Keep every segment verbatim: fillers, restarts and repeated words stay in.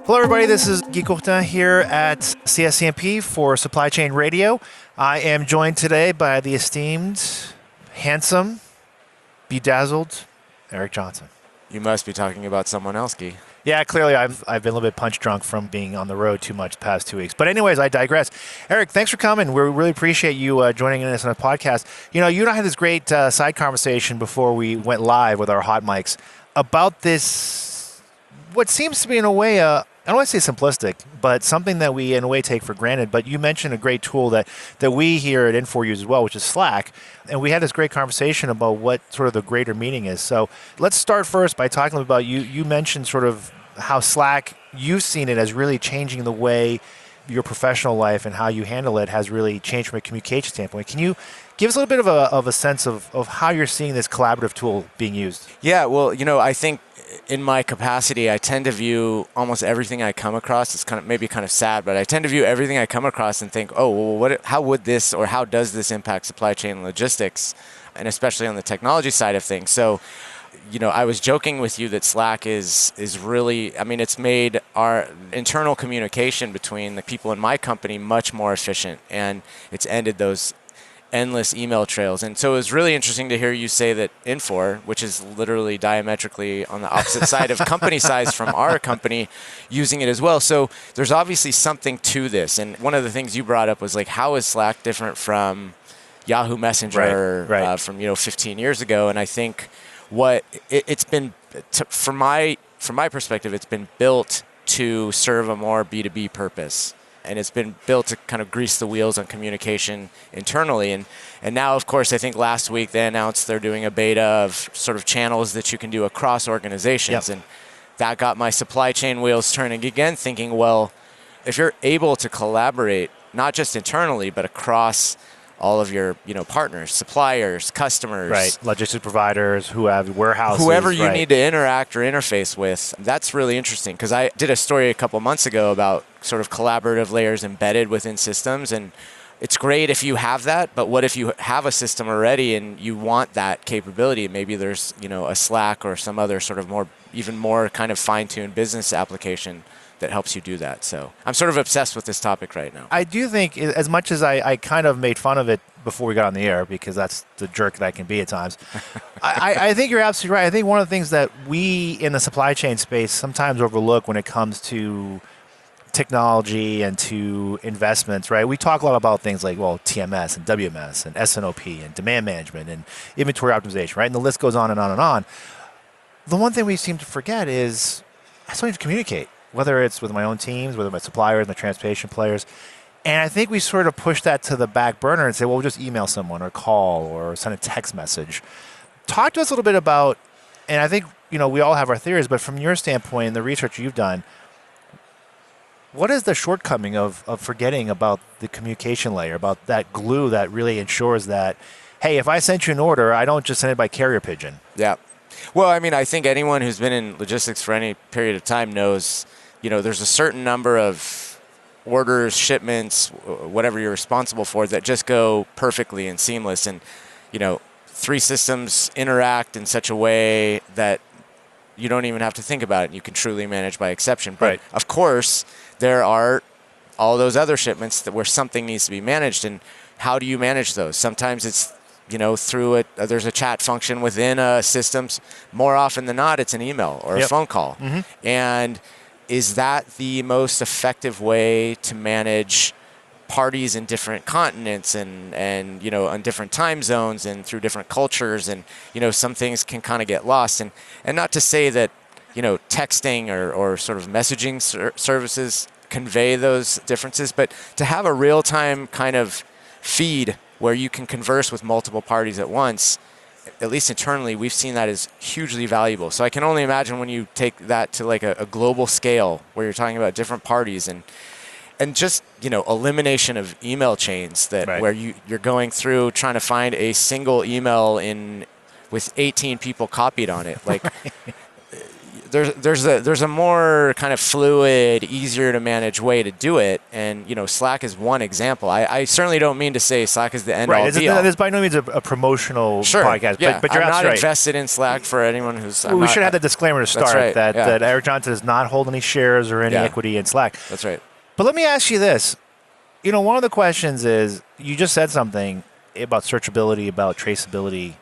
Hello, everybody. This is Guy Courtin here at C S C M P for Supply Chain Radio. I am joined today by the esteemed, handsome, bedazzled Eric Johnson. You must be talking about someone else, Guy. Yeah, clearly I've I've been a little bit punch drunk from being on the road too much the past two weeks. But anyways, I digress. Eric, thanks for coming. We really appreciate you uh, joining us on a podcast. You know, you and I had this great uh, side conversation before we went live with our hot mics about this, what seems to be in a way a I don't want to say simplistic, but something that we in a way take for granted. But you mentioned a great tool that, that we here at Infor use as well, which is Slack. And we had this great conversation about what sort of the greater meaning is. So let's start first by talking about you. You mentioned sort of how Slack, you've seen it as really changing the way your professional life and how you handle it has really changed from a communication standpoint. Can you give us a little bit of a, of a sense of, of how you're seeing this collaborative tool being used? Yeah, well, you know, I think in my capacity, I tend to view almost everything I come across. It's kind of maybe kind of sad, but I tend to view everything I come across and think, oh, well, what? How would this or how does this impact supply chain logistics, and especially on the technology side of things? So, you know, I was joking with you that Slack is is really, I mean, it's made our internal communication between the people in my company much more efficient, and it's ended those endless email trails. And so it was really interesting to hear you say that Infor, which is literally diametrically on the opposite side of company size from our company, using it as well. So there's obviously something to this. And one of the things you brought up was like, how is Slack different from Yahoo Messenger right, right. Uh, from, you know, fifteen years ago? And I think what it, it's been, to, from my from my perspective, it's been built to serve a more B two B purpose. And it's been built to kind of grease the wheels on communication internally. And and now, of course, I think last week they announced they're doing a beta of sort of channels that you can do across organizations. Yep. And that got my supply chain wheels turning again, thinking, well, if you're able to collaborate, not just internally, but across all of your, you know, partners, suppliers, customers. Right, logistics providers, who have warehouses. Whoever you right. need to interact or interface with, that's really interesting. Because I did a story a couple months ago about sort of collaborative layers embedded within systems. And it's great if you have that, but what if you have a system already and you want that capability? Maybe there's, you know, a Slack or some other sort of more, even more kind of fine-tuned business application that helps you do that. So I'm sort of obsessed with this topic right now. I do think, as much as I, I kind of made fun of it before we got on the air, because that's the jerk that I can be at times, I, I think you're absolutely right. I think one of the things that we in the supply chain space sometimes overlook when it comes to technology and to investments, right? We talk a lot about things like, well, T M S and W M S and S N O P and demand management and inventory optimization, right? And the list goes on and on and on. The one thing we seem to forget is I still need to communicate, whether it's with my own teams, whether my suppliers, my transportation players. And I think we sort of push that to the back burner and say, well, we'll just email someone or call or send a text message. Talk to us a little bit about, and I think, you know, we all have our theories, but from your standpoint and the research you've done, what is the shortcoming of, of forgetting about the communication layer, about that glue that really ensures that, hey, if I sent you an order, I don't just send it by carrier pigeon? Yeah. Well, I mean, I think anyone who's been in logistics for any period of time knows, you know, there's a certain number of orders, shipments, whatever you're responsible for, that just go perfectly and seamless. And, you know, three systems interact in such a way that you don't even have to think about it. You can truly manage by exception. But, right. Of course, there are all those other shipments that where something needs to be managed. And how do you manage those? Sometimes it's, you know, through it, uh, there's a chat function within a systems. More often than not, it's an email or yep. a phone call. Mm-hmm. And is that the most effective way to manage parties in different continents and, and, you know, on different time zones and through different cultures? And, you know, some things can kind of get lost. And, and not to say that, you know, texting or, or sort of messaging ser- services convey those differences, but to have a real-time kind of feed where you can converse with multiple parties at once, at least internally, we've seen that as hugely valuable. So I can only imagine when you take that to like a, a global scale where you're talking about different parties and and just, you know, elimination of email chains that right. where you, you're going through trying to find a single email in with eighteen people copied on it. Like, right. there's there's a there's a more kind of fluid, easier to manage way to do it, and you know, Slack is one example. I, I certainly don't mean to say Slack is the end all Right. be all. This is by no means a, a promotional Sure. podcast, Yeah. but, but you're I'm not absolutely right. invested in Slack for anyone who's. I'm Well, we not- should have the disclaimer to start right, that, yeah. that Eric Johnson does not hold any shares or any Yeah. equity in Slack. That's right. But let me ask you this. You know, one of the questions is, you just said something about searchability, about traceability.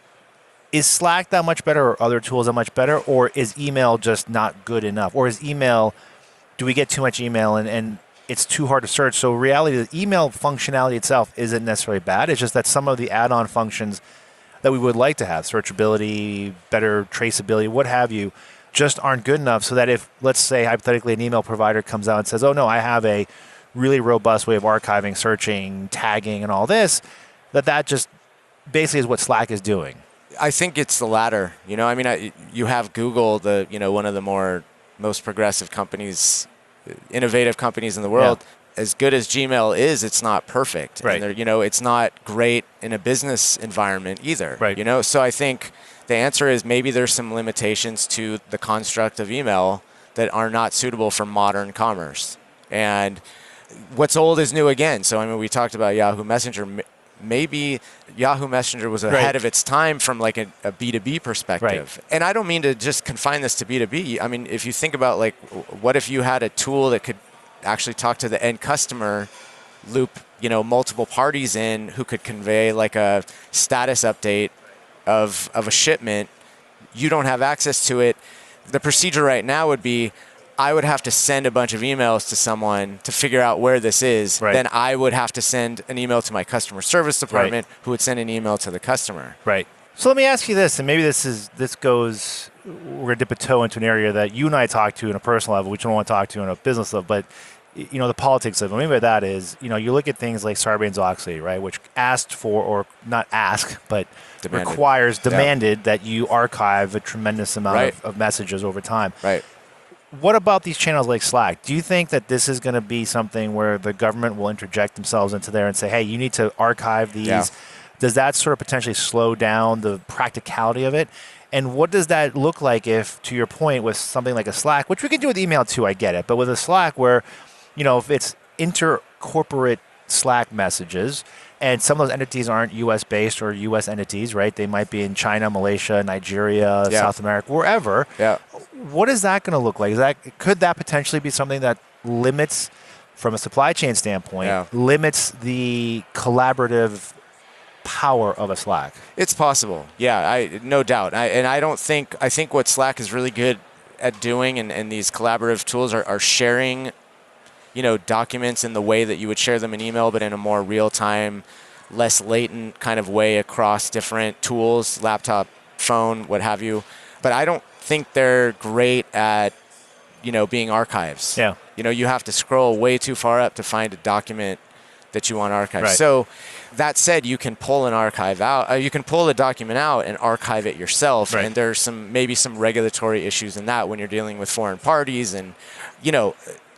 Is Slack that much better, or other tools that much better, or is email just not good enough? Or is email, do we get too much email and, and it's too hard to search? So reality, the email functionality itself isn't necessarily bad. It's just that some of the add-on functions that we would like to have, searchability, better traceability, what have you, just aren't good enough, so that if, let's say, hypothetically, an email provider comes out and says, oh, no, I have a really robust way of archiving, searching, tagging, and all this, that that just basically is what Slack is doing. I think it's the latter. You know, I mean, I, you have Google, the you know one of the more most progressive companies, innovative companies in the world. Yeah. As good as Gmail is, it's not perfect. Right. And you know, it's not great in a business environment either. Right. You know, so I think the answer is maybe there's some limitations to the construct of email that are not suitable for modern commerce. And what's old is new again. So I mean, we talked about Yahoo Messenger. Maybe Yahoo Messenger was ahead Right. of its time from like a, a B two B perspective. Right. And I don't mean to just confine this to B two B. I mean, if you think about like, what if you had a tool that could actually talk to the end customer, loop, you know, multiple parties in who could convey like a status update of, of a shipment. You don't have access to it. The procedure right now would be, I would have to send a bunch of emails to someone to figure out where this is. Right. Then I would have to send an email to my customer service department, Right. who would send an email to the customer. Right. So let me ask you this, and maybe this is this goes, we're going to dip a toe into an area that you and I talk to on a personal level, which I don't want to talk to on a business level, but you know, the politics of it. What I mean by that is, you know, you look at things like Sarbanes-Oxley, right, which asked for, or not ask, but Demanded. requires, Yeah. demanded that you archive a tremendous amount Right. of, of messages over time. Right. What about these channels like Slack? Do you think that this is going to be something where the government will interject themselves into there and say, hey, you need to archive these? Yeah. Does that sort of potentially slow down the practicality of it? And what does that look like if, to your point, with something like a Slack, which we can do with email too, I get it, but with a Slack where, you know, if it's inter-corporate Slack messages, and some of those entities aren't U S based or U S entities, right? They might be in China, Malaysia, Nigeria, Yeah. South America, wherever. Yeah. What is that going to look like? Is that could that potentially be something that limits, from a supply chain standpoint, Yeah. limits the collaborative power of a Slack? It's possible. Yeah, I no doubt. I, and I don't think I think what Slack is really good at doing, and, and these collaborative tools are, are sharing, you know, documents in the way that you would share them in email, but in a more real-time, less latent kind of way across different tools, laptop, phone, what have you. But I don't think they're great at, you know, being archives. Yeah. You know, you have to scroll way too far up to find a document that you want archived. Right. So that said, you can pull an archive out, uh, you can pull the document out and archive it yourself. Right. And there's some, maybe some regulatory issues in that when you're dealing with foreign parties. And, you know,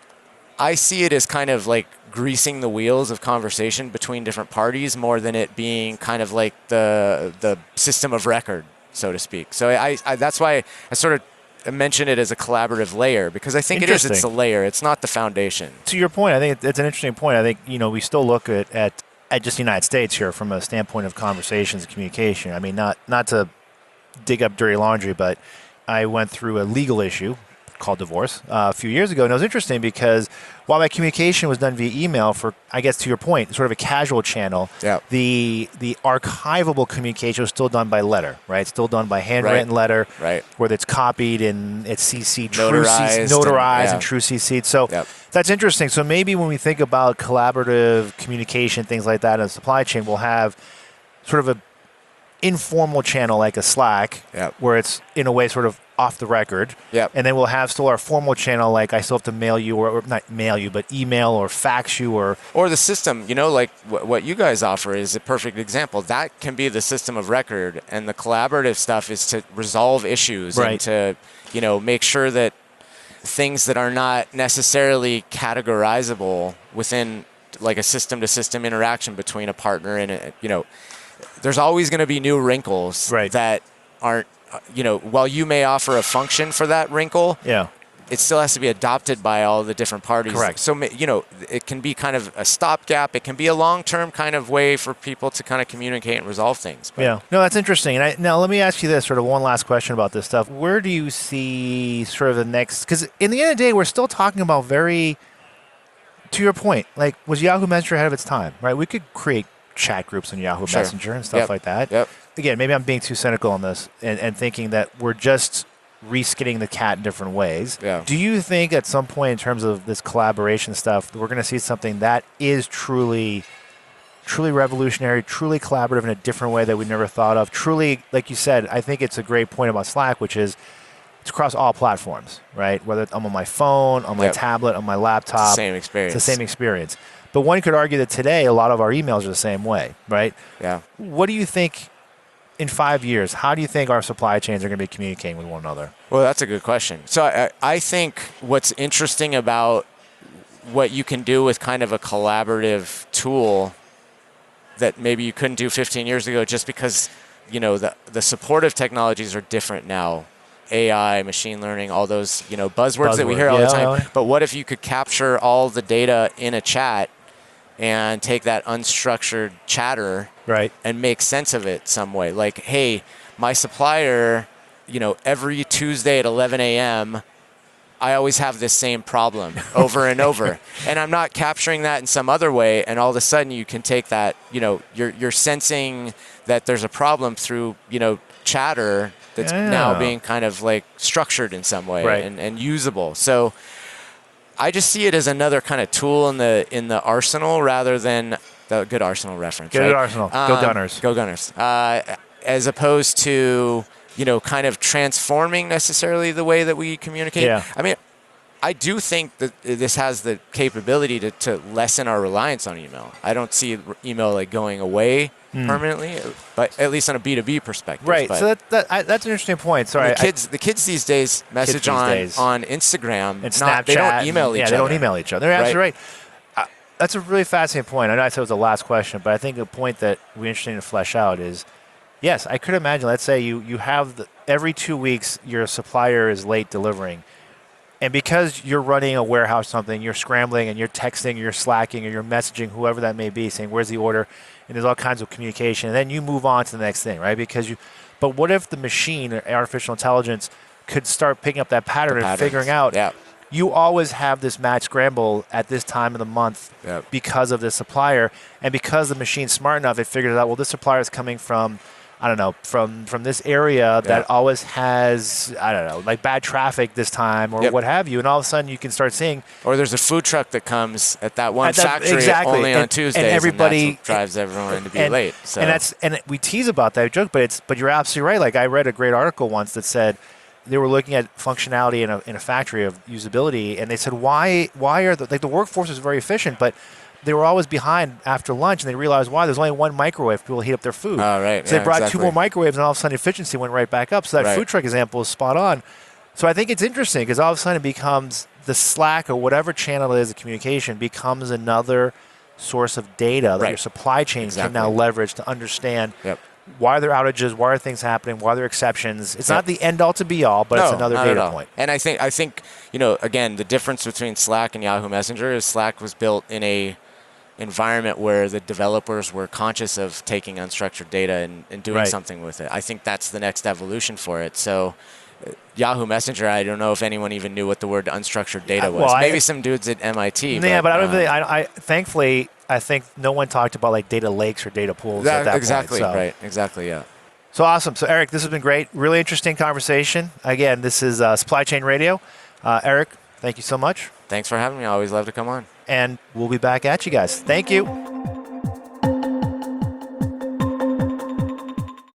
I see it as kind of like greasing the wheels of conversation between different parties more than it being kind of like the the system of record, so to speak. So I, I that's why I sort of mention it as a collaborative layer, because I think it is, it's a Interesting. layer. It's not the foundation. To your point, I think it's an interesting point. I think, you know, we still look at, at, at just the United States here from a standpoint of conversations and communication. I mean, not, not to dig up dirty laundry, but I went through a legal issue called divorce uh, a few years ago. And it was interesting because while my communication was done via email for, I guess to your point, sort of a casual channel, Yeah. the the archivable communication was still done by letter, right? Still done by handwritten Right. letter, Right. whether it's copied and it's C C'd, true Notarized C- and- notarized and, yeah. true C C'd. So Yep. that's interesting. So maybe when we think about collaborative communication, things like that in the supply chain, we'll have sort of a informal channel like a Slack, Yep. where it's in a way sort of off the record. Yep. And then we'll have still our formal channel, like I still have to mail you, or, or not mail you, but email or fax you, or Or the system, you know, like wh- what you guys offer is a perfect example. That can be the system of record, and the collaborative stuff is to resolve issues Right. and to, you know, make sure that things that are not necessarily categorizable within like a system-to-system interaction between a partner and a, you know, there's always going to be new wrinkles Right. that aren't you know, while you may offer a function for that wrinkle, Yeah. it still has to be adopted by all the different parties. Correct. So, you know, it can be kind of a stopgap. It can be a long-term kind of way for people to kind of communicate and resolve things. But Yeah. No, that's interesting. And I, now let me ask you this, sort of one last question about this stuff. Where do you see sort of the next, because in the end of the day, we're still talking about very, to your point, like, was Yahoo Messenger ahead of its time, right? We could create chat groups in Yahoo Sure. Messenger and stuff Yep. like that. Yep. Again, maybe I'm being too cynical on this and, and thinking that we're just reskinning the cat in different ways. Yeah. Do you think at some point in terms of this collaboration stuff, we're going to see something that is truly, truly revolutionary, truly collaborative in a different way that we never thought of? Truly, like you said, I think it's a great point about Slack, which is it's across all platforms, right? Whether I'm on my phone, on my Yep. tablet, on my laptop. Same experience. It's the same experience. But one could argue that today a lot of our emails are the same way, right? Yeah. What do you think in five years, how do you think our supply chains are going to be communicating with one another? Well, that's a good question. So I, I think what's interesting about what you can do with kind of a collaborative tool that maybe you couldn't do fifteen years ago just because, you know, the, the supportive technologies are different now. A I, machine learning, all those, you know, buzzwords that we Buzzword. hear all Yeah, the time. yeah. But what if you could capture all the data in a chat and take that unstructured chatter Right. and make sense of it some way? Like, hey, my supplier, you know, every Tuesday at eleven a.m., I always have this same problem over and over. And I'm not capturing that in some other way. And all of a sudden you can take that, you know, you're, you're sensing that there's a problem through, you know, chatter that's Yeah. now being kind of like structured in some way Right. and, and usable. So I just see it as another kind of tool in the in the arsenal rather than the good Arsenal reference. Good right? Arsenal. Go Um, Gunners. Go Gunners. Uh, as opposed to, you know, kind of transforming necessarily the way that we communicate. Yeah. I mean, I do think that this has the capability to, to lessen our reliance on email. I don't see email like going away permanently, but at least on a B two B perspective. Hmm. Right. But So that, that I, that's an interesting point. Sorry. the kids, the kids these days message these on, days. on Instagram. and Snapchat. Not, they don't email and- each yeah, other. they don't email each other. They're absolutely Right. right. Uh, that's a really fascinating point. I know I said it was the last question, but I think the point that we're interested to flesh out is, yes, I could imagine, let's say you, you have the, every two weeks your supplier is late delivering. And because you're running a warehouse or something, you're scrambling and you're texting, you're slacking, or you're messaging whoever that may be, saying, where's the order? And there's all kinds of communication. And then you move on to the next thing, right? Because you, but what if the machine, or artificial intelligence, could start picking up that pattern and patterns. figuring out, Yeah. you always have this match scramble at this time of the month Yep. because of this supplier. And because the machine's smart enough, it figured out, well, this supplier is coming from, I don't know, from, from this area that Yeah. always has, I don't know, like bad traffic this time or Yep. what have you. And all of a sudden you can start seeing Or there's a food truck that comes at that one At that- factory exactly. only And- on Tuesdays, and everybody- that's what drives everyone to be and, late. So and that's and we tease about that joke, but it's but you're absolutely right. Like I read a great article once that said they were looking at functionality in a in a factory of usability, and they said why why are the like the workforce is very efficient, but they were always behind after lunch, and they realized why there's only one microwave for people to heat up their food. Oh, right. So Yeah, they brought exactly. two more microwaves, and all of a sudden efficiency went right back up. So that Right. food truck example is spot on. So I think it's interesting because all of a sudden it becomes the Slack or whatever channel it is of communication becomes another source of data that Right. your supply chain Exactly. can now leverage to understand Yep. why are there outages, why are things happening, why are there exceptions. It's Yep. not the end all to be all, but it's No, another not at data all. point. And I think I think you know again the difference between Slack and Yahoo Messenger is Slack was built in a environment where the developers were conscious of taking unstructured data and, and doing Right. something with it. I think that's the next evolution for it. So uh, Yahoo Messenger, I don't know if anyone even knew what the word unstructured data Uh, was. well, I- Maybe some dudes at M I T. Yeah, but I don't uh, think, I, I, thankfully, I think no one talked about like data lakes or data pools that- at that exactly point. So. right. Exactly. Yeah. So awesome. So Eric, this has been great. Really interesting conversation. Again, this is uh, Supply Chain Radio. Uh, Eric, thank you so much. Thanks for having me. I always love to come on. And we'll be back at you guys. Thank you.